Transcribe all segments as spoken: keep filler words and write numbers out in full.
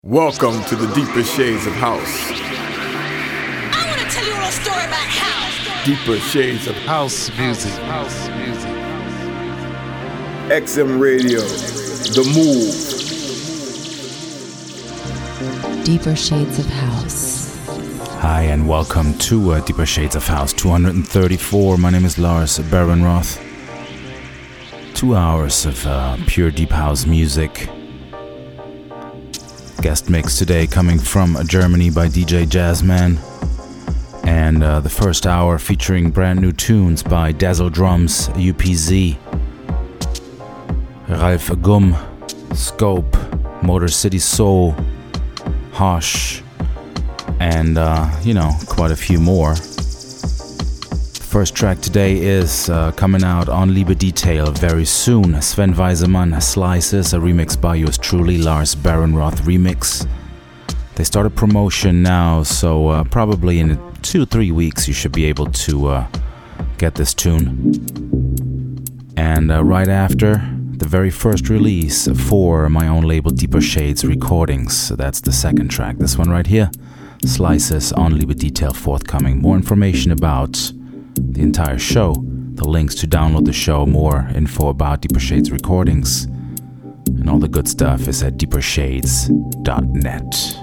Welcome to the deeper shades of house. I want to tell you a little story about house. Deeper shades of house music. House music. X M Radio, The Move. Deeper Shades of House. Hi and welcome to uh, Deeper Shades of House two thirty-four. My name is Lars Barenroth. Two hours of uh, pure deep house music. Guest mix today coming from Germany by D J Jazzman. And uh, the first hour featuring brand new tunes by Dazzle Drums, U P Z, Ralph Gum, Scope, Motor City Soul, Hosh, and uh, you know, quite a few more. The first track today is uh, coming out on Liebe Detail very soon. Sven Weisemann, Slices, a remix by yours truly, Lars Barenroth remix. They started promotion now, so uh, probably in two, three weeks you should be able to uh, get this tune. And uh, right after, the very first release for my own label, Deeper Shades Recordings. So that's the second track. This one right here, Slices on Liebe Detail, forthcoming. More information about the entire show, the links to download the show, more info about Deeper Shades Recordings, and all the good stuff is at deeper shades dot net.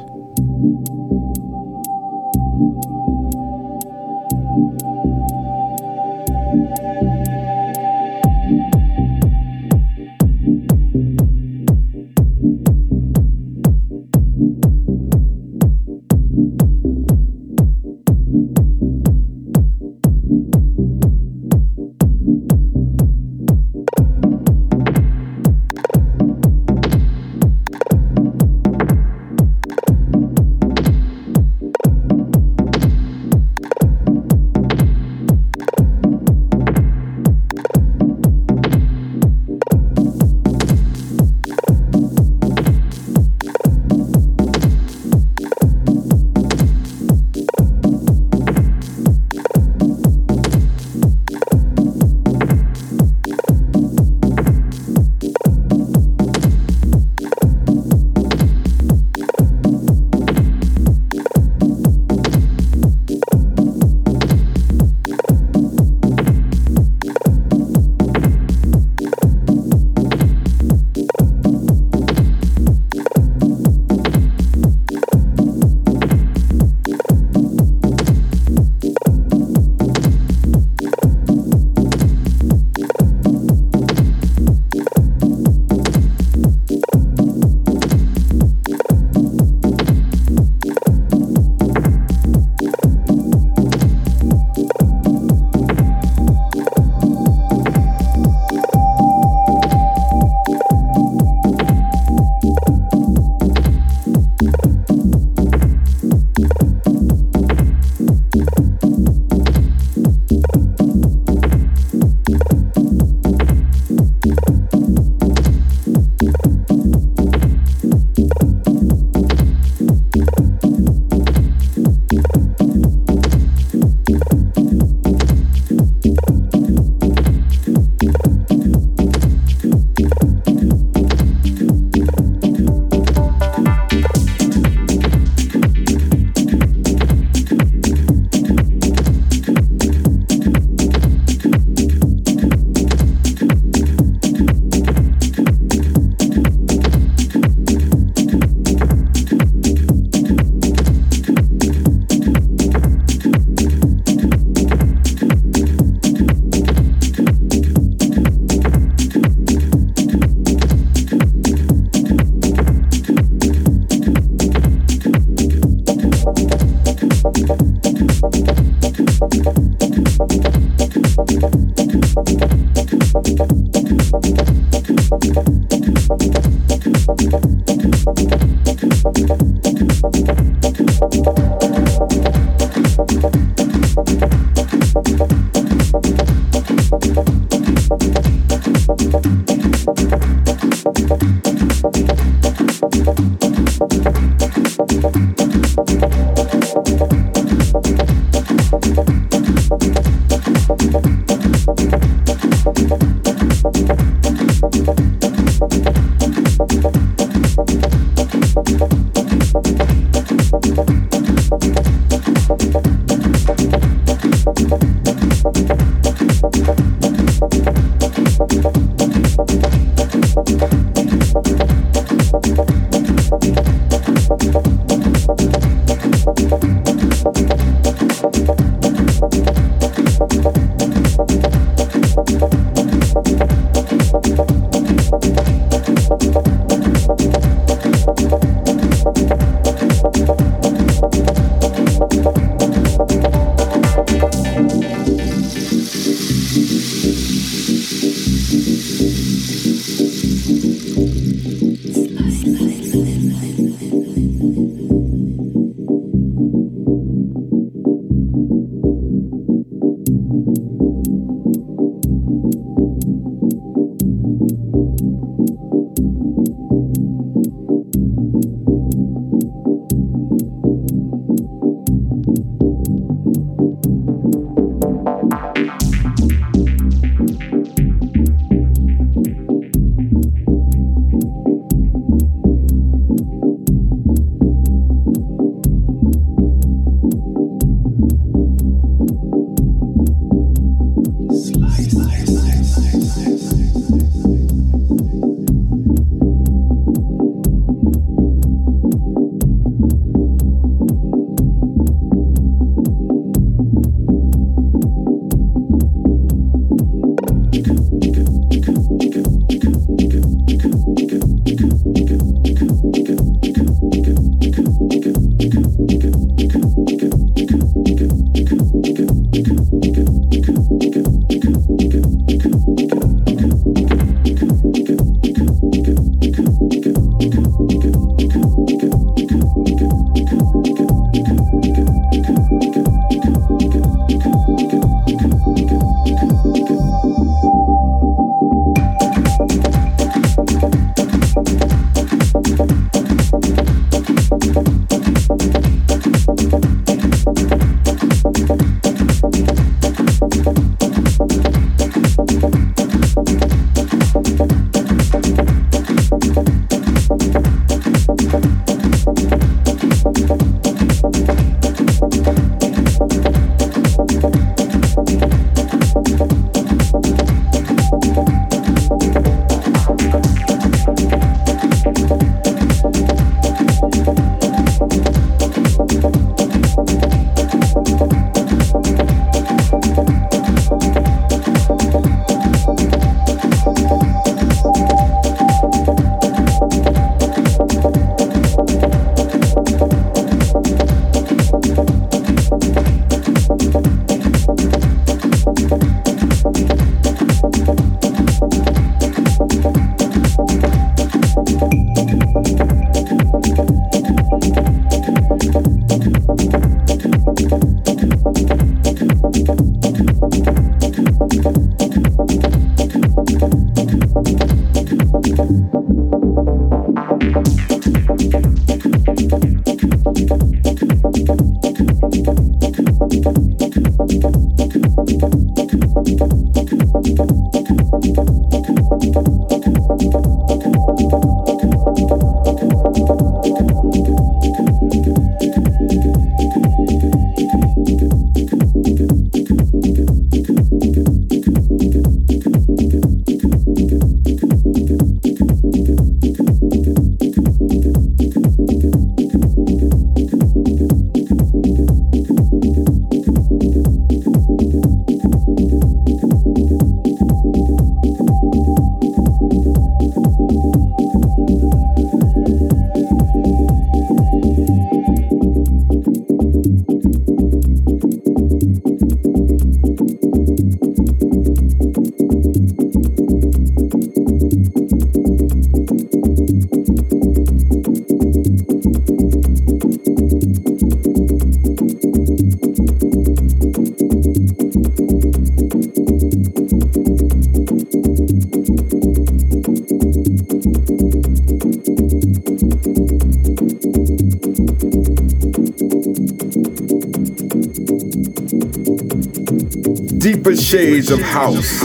Deeper shades of house.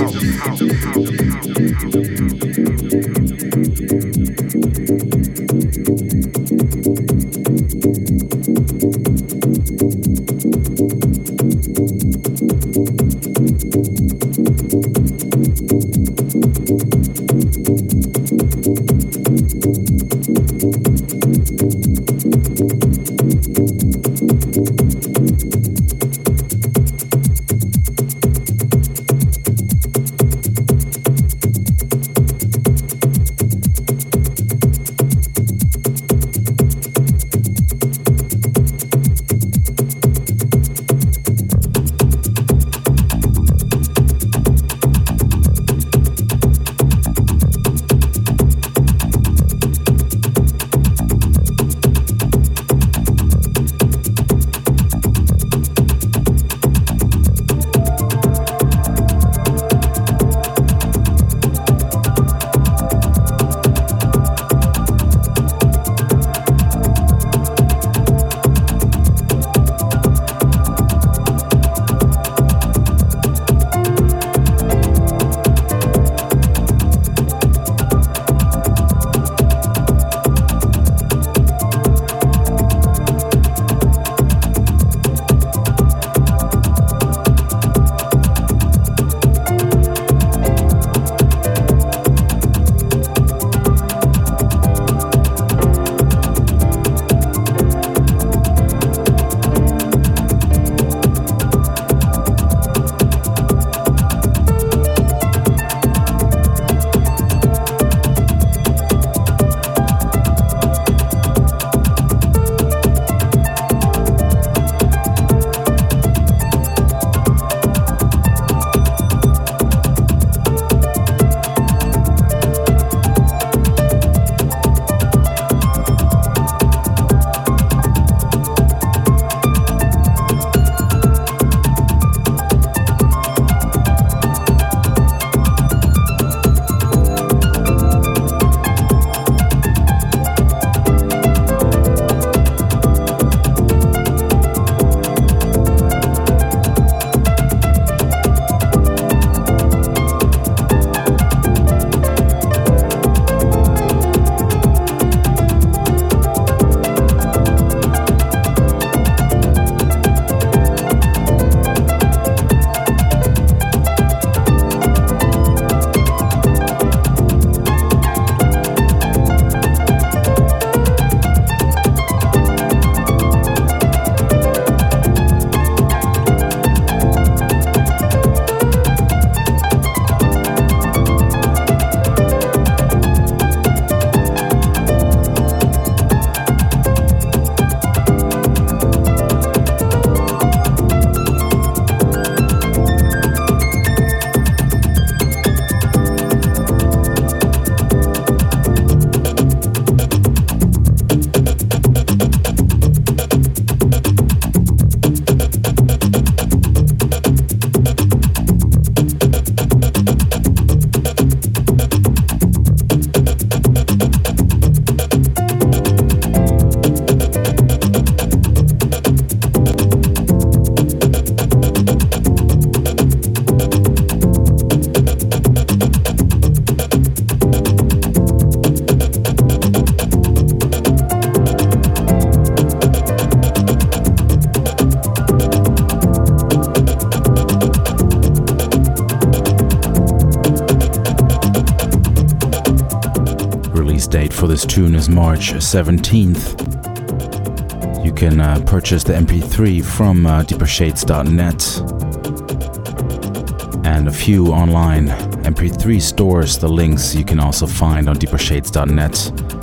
for this tune is March seventeenth. You can uh, purchase the M P three from uh, deeper shades dot net and a few online M P three stores. The links you can also find on deeper shades dot net.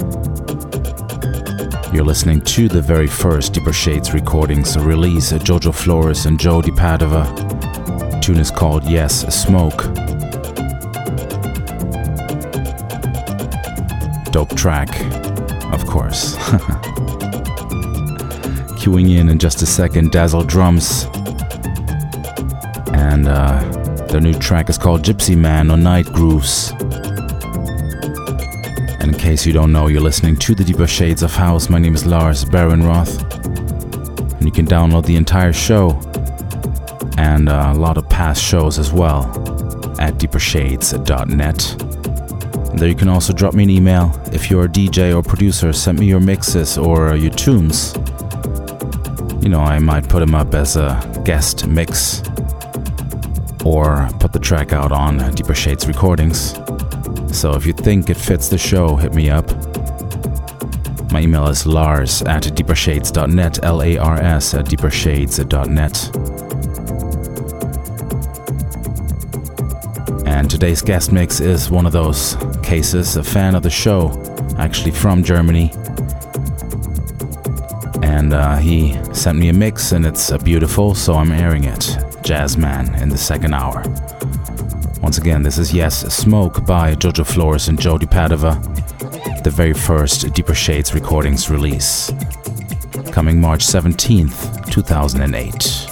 You're listening to the very first Deeper Shades recordings release, Jojo Flores and Joe DiPadova. The tune is called Yes Smoke. Dope track, of course. Queuing in in just a second, Dazzle Drums. And uh, their new track is called Gypsy Man on Night Grooves. And in case you don't know, you're listening to the Deeper Shades of House. My name is Lars Barenroth. And you can download the entire show and uh, a lot of past shows as well at deeper shades dot net. There you can also drop me an email. If you're a D J or producer, send me your mixes or your tunes. You know, I might put them up as a guest mix or put the track out on Deeper Shades recordings. So if you think it fits the show, hit me up. My email is lars at deeper shades dot net, L A R S at deeper shades dot net. And today's guest mix is one of those cases, a fan of the show, actually from Germany. And uh, he sent me a mix and it's uh, beautiful, so I'm airing it. Jazzman in the second hour. Once again, this is Yes Smoke by Jojo Flores and Joe DiPadova, the very first Deeper Shades recordings release, coming March seventeenth, two thousand eight.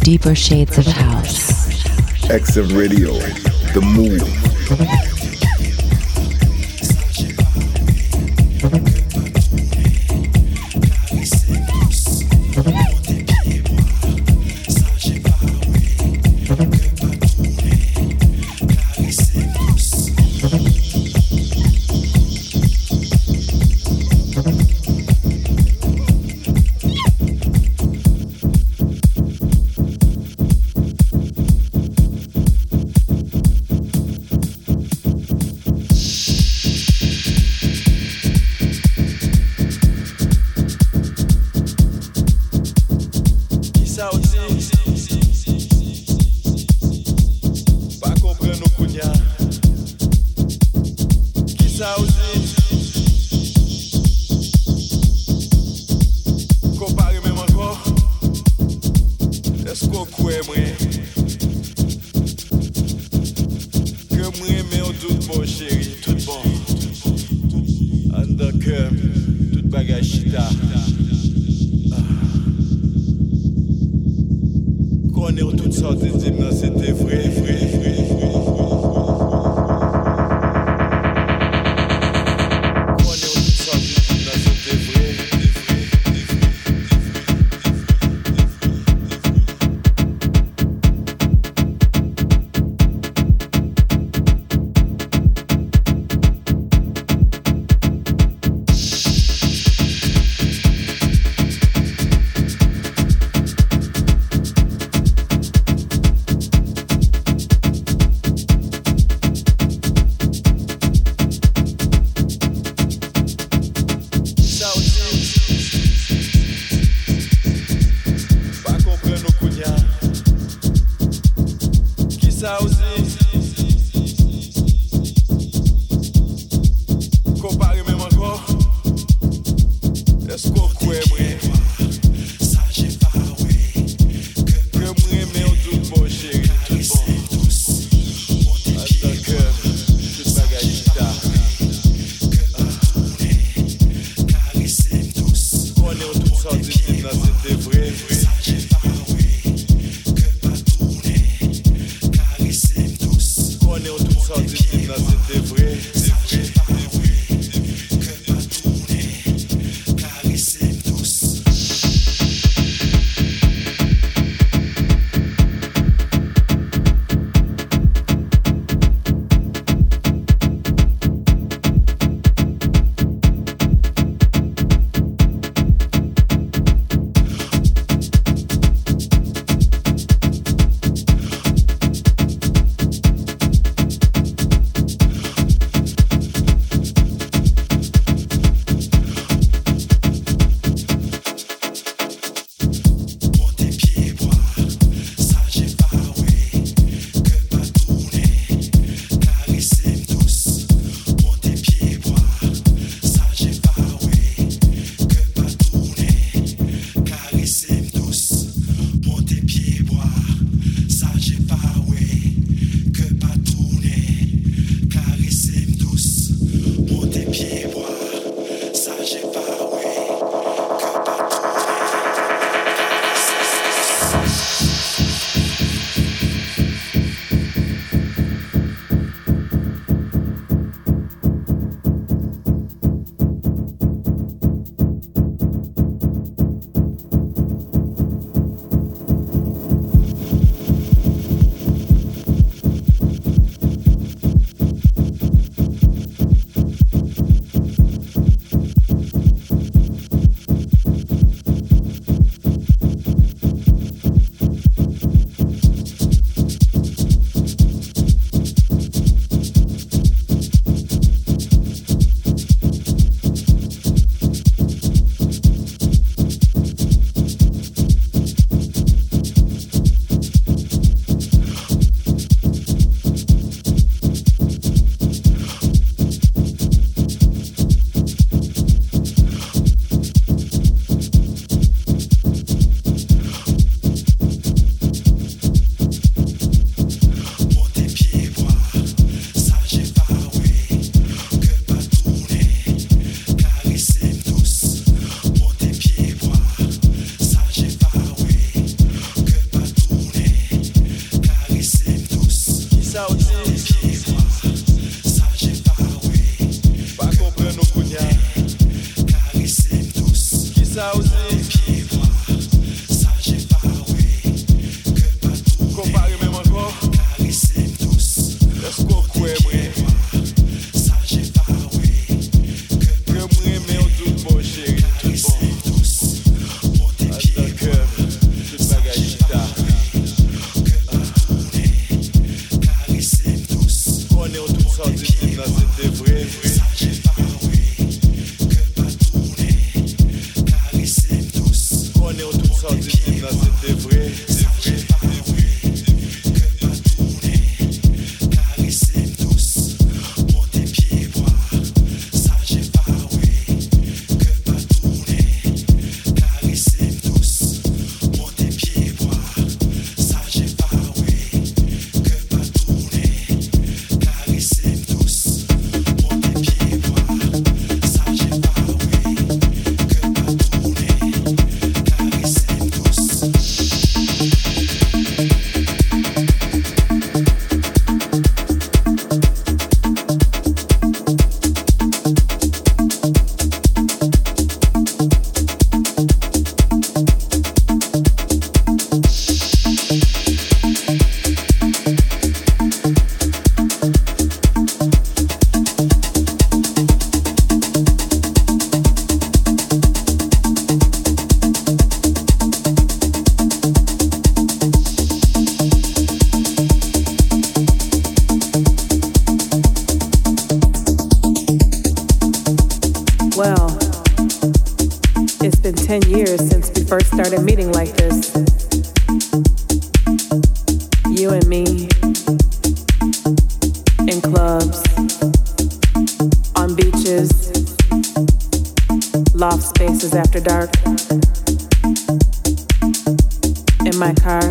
Deeper shades of house. X M Radio, The Move. first started meeting like this, you and me, in clubs, on beaches, loft spaces after dark, in my car.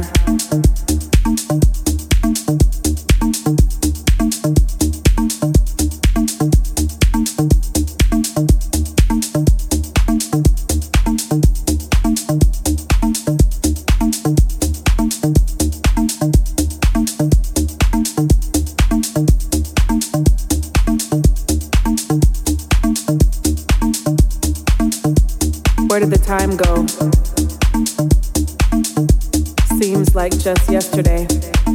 Where did the time go? Seems like just yesterday.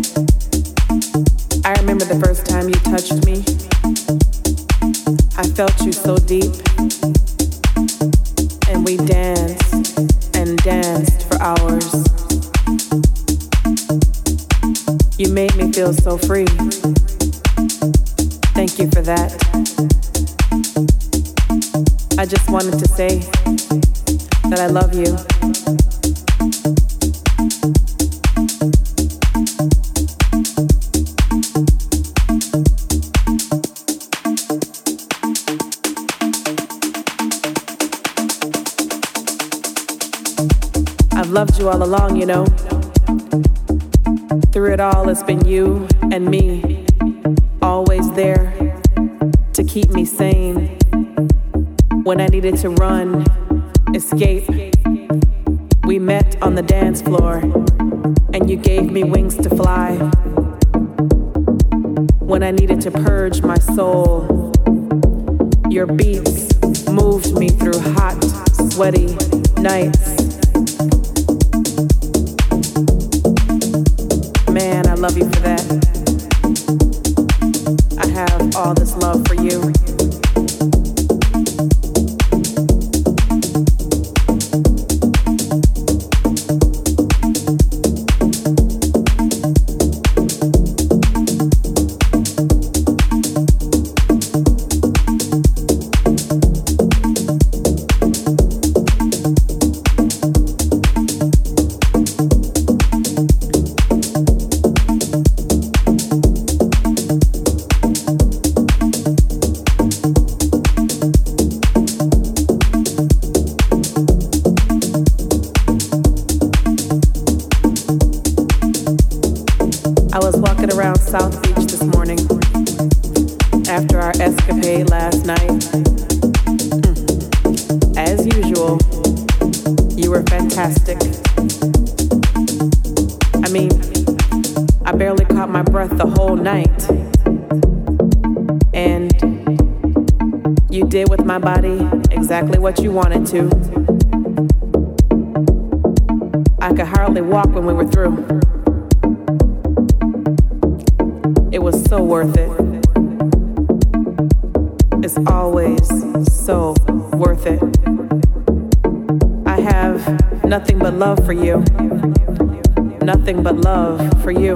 I remember the first time you touched me. I felt you so deep. And we danced and danced for hours. You made me feel so free. Thank you for that. I just wanted to say that I love you. I've loved you all along, you know. Through it all, it's been you and me, always there to keep me sane. When I needed to run, escape, we met on the dance floor, and you gave me wings to fly. When I needed to purge my soul, your beats moved me through hot, sweaty nights. Man, I love you for that. I have all this love for you. South Beach this morning after our escapade last night. Mm. As usual, you were fantastic. I mean, I barely caught my breath the whole night. And you did with my body exactly what you wanted to. I could hardly walk when we were through. It was so worth it. It's always so worth it. I have nothing but love for you. Nothing but love for you.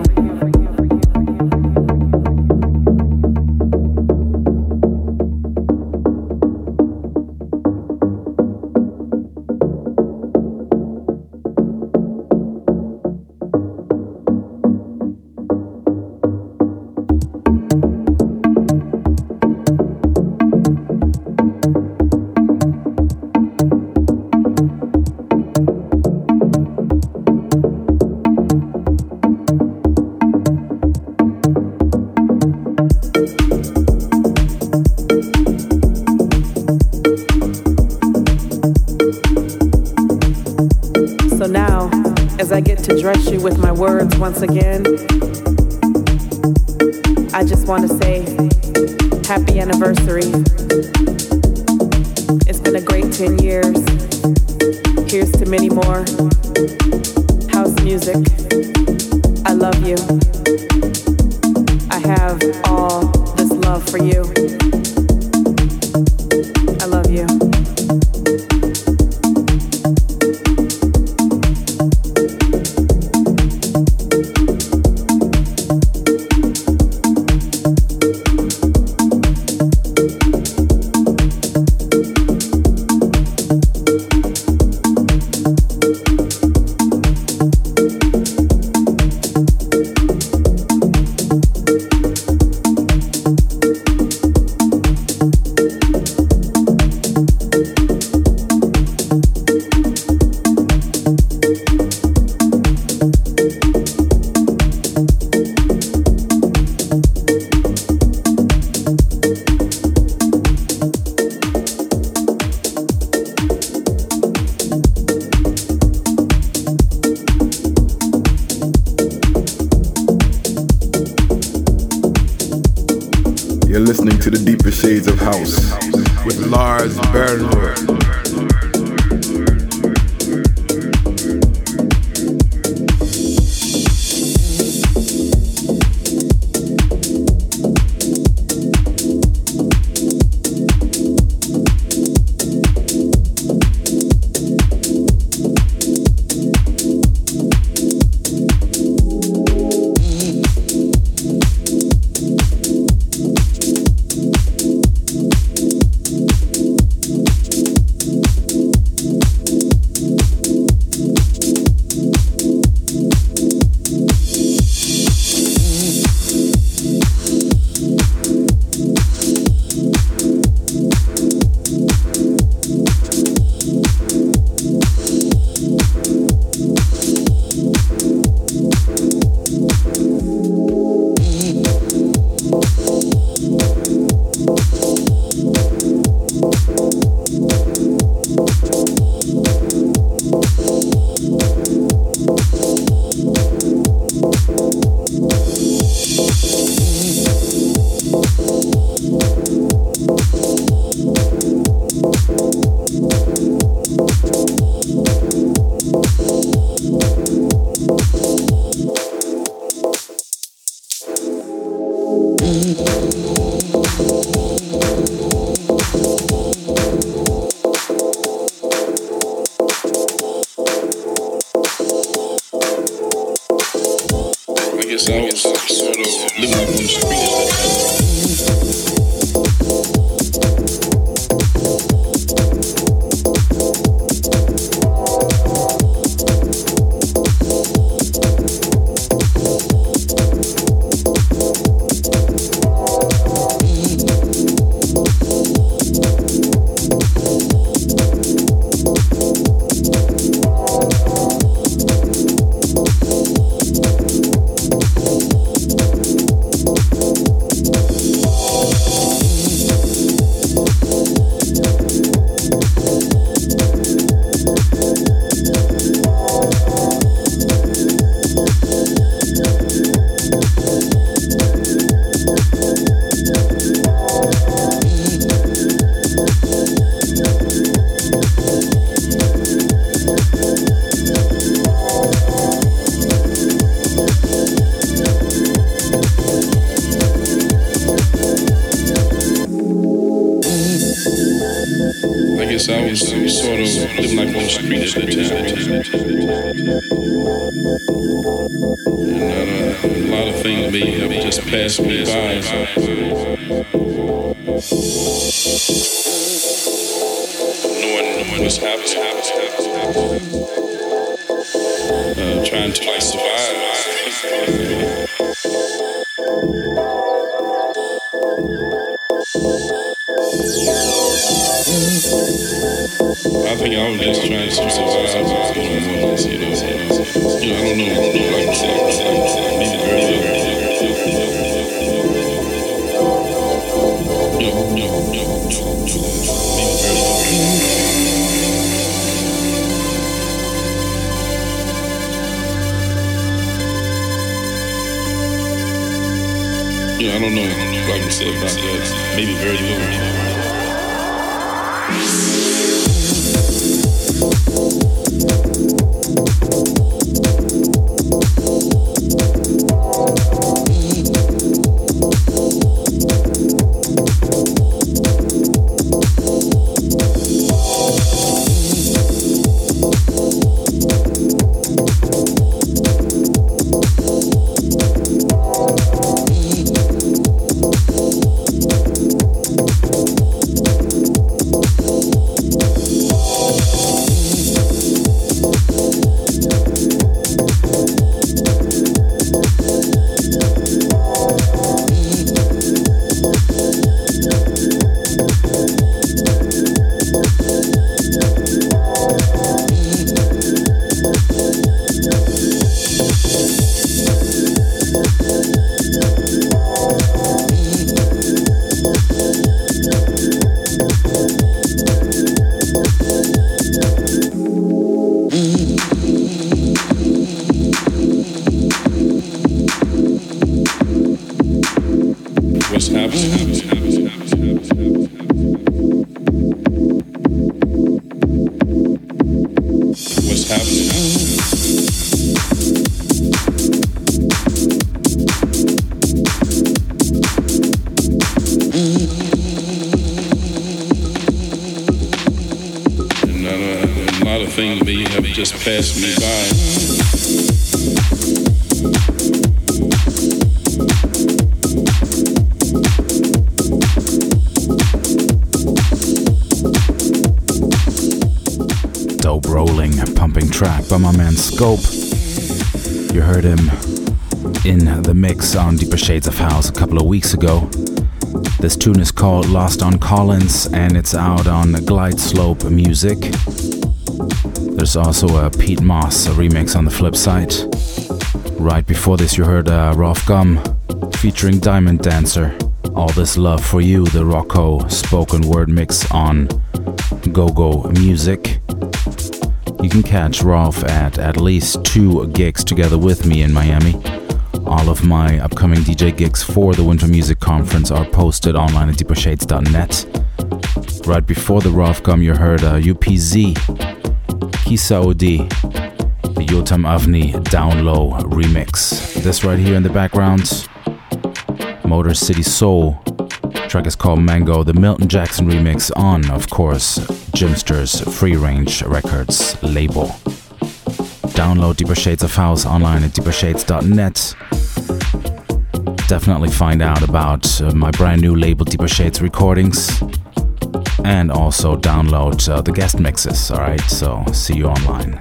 I get to dress you with my words once again. I just want to say happy anniversary. It's been a great ten years. Here's to many more. House music. I love you. I have all this love for you. I love you. You're listening to the deeper shades of house with Lars Bernwood. what's happening. just passed me by. Dope rolling, pumping track by my man Scope. You heard him in the mix on Deeper Shades of House a couple of weeks ago. This tune is called Lost on Collins and it's out on Glide Slope Music. There's also a Pete Moss a remix on the flip side. Right before this you heard uh, Rolf Gum featuring Diamond Dancer. All This Love For You, the Rocco spoken word mix on Go-Go Music. You can catch Rolf at at least two gigs together with me in Miami. All of my upcoming D J gigs for the Winter Music Conference are posted online at deeper shades dot net. Right before the Rolf Gum you heard uh, U P Z, Kisa O D, the Yotam Avni Down Low remix. This right here in the background, Motor City Soul. The track is called Mango, the Milton Jackson remix on, of course, Jimster's Free Range Records label. Download Deeper Shades of House online at deeper shades dot net. Definitely find out about uh, my brand new label Deeper Shades Recordings. And also download uh, the guest mixes, alright? So see you online.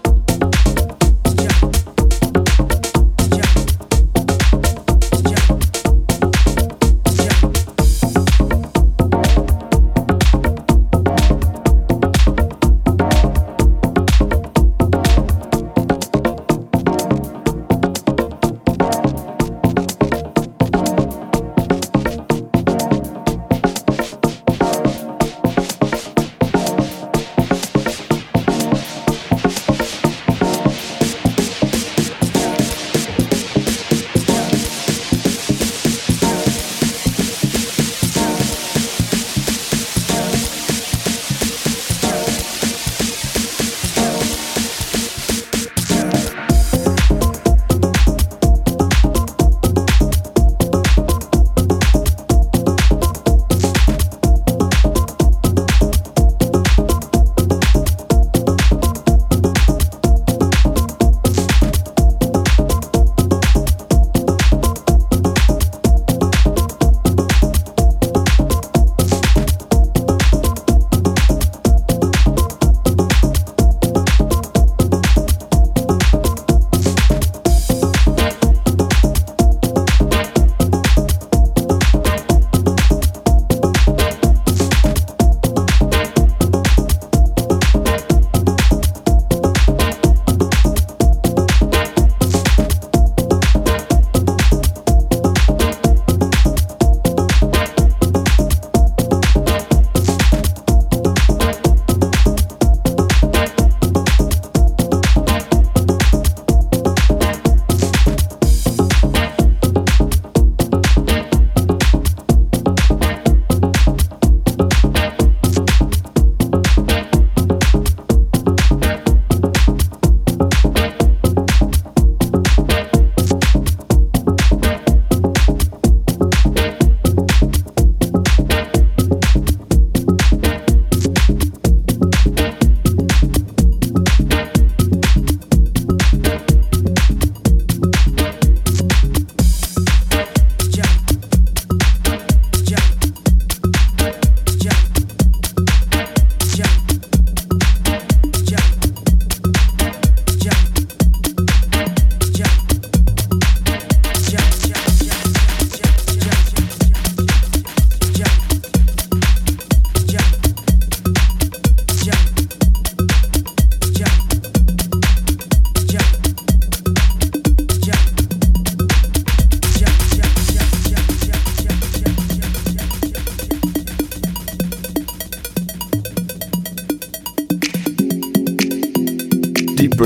Jump.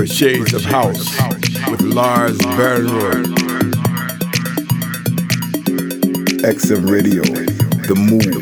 Shades of House with Lars Bernroyd. X M Radio, The Move.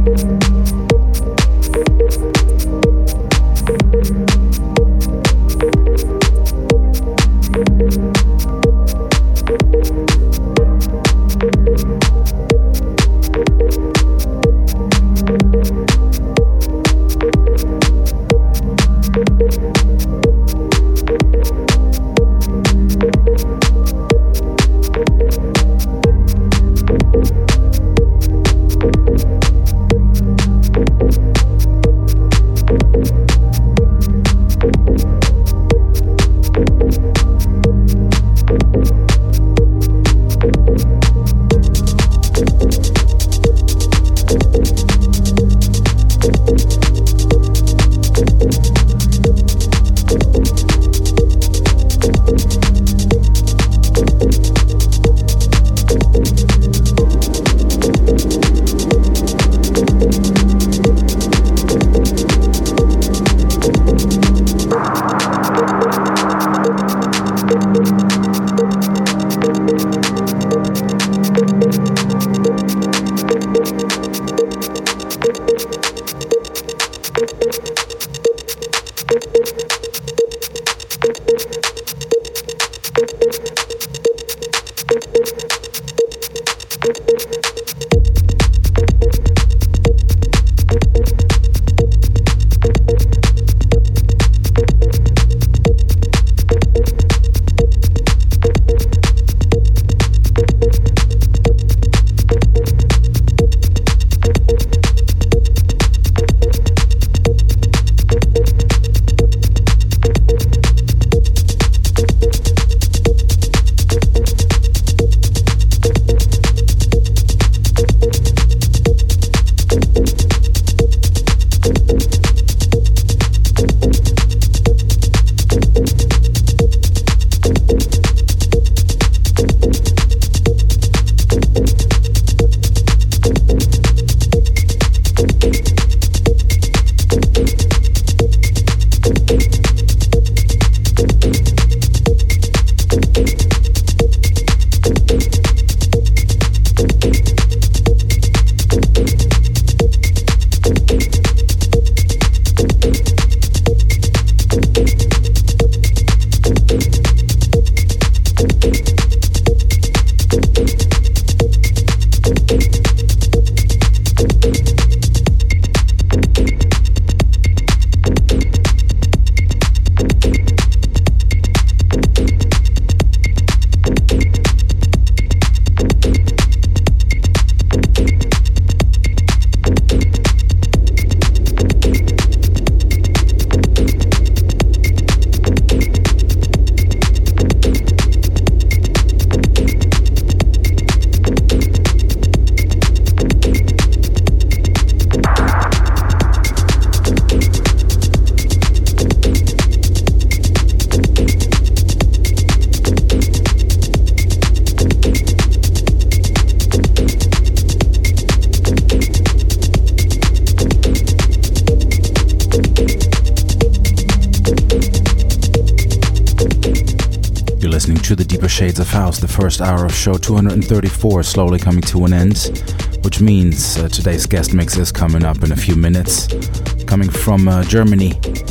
To the Deeper Shades of House, the first hour of show two hundred thirty-four slowly coming to an end, which means uh, today's guest mix is coming up in a few minutes. Coming from uh, Germany,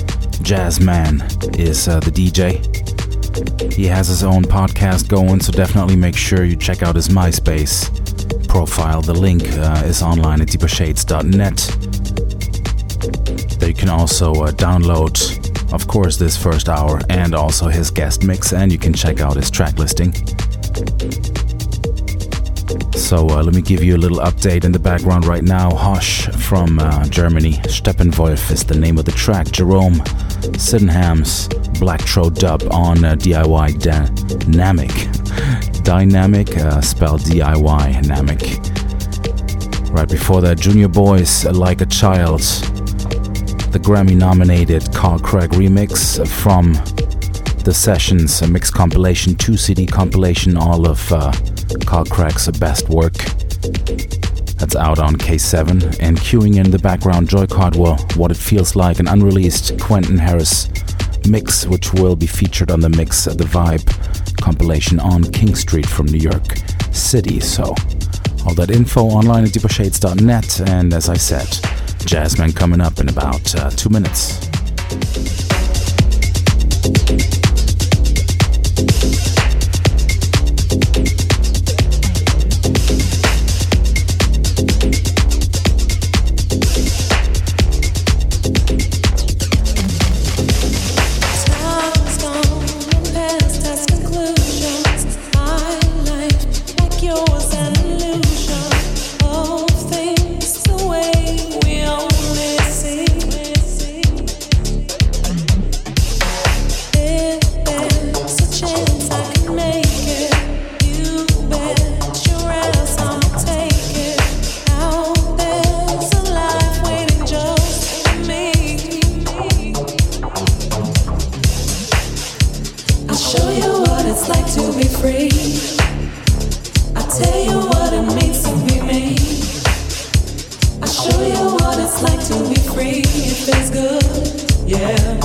Jazzman is uh, the D J. He has his own podcast going, so definitely make sure you check out his MySpace profile. The link uh, is online at deeper shades dot net. There you can also uh, download, of course, this first hour and also his guest mix, and you can check out his track listing. So uh, let me give you a little update in the background right now. Hosh from uh, Germany, Steppenwolf is the name of the track. Jerome Sydenham's Blacktro dub on uh, D I Y Dynamic. Dynamic, uh, spelled D I Y, Namic. Right before that, Junior Boys, Like a Child. The Grammy-nominated Carl Craig remix from The Sessions, a mix compilation, two C D compilation, all of uh, Carl Craig's best work. That's out on K seven. And queuing in the background, Joy Cardwell, What It Feels Like, an unreleased Quentin Harris mix, which will be featured on the Mix The Vibe compilation on King Street from New York City. So All that info online at deeper shades dot net. And as I said, Jazzman coming up in about uh, two minutes. Yeah.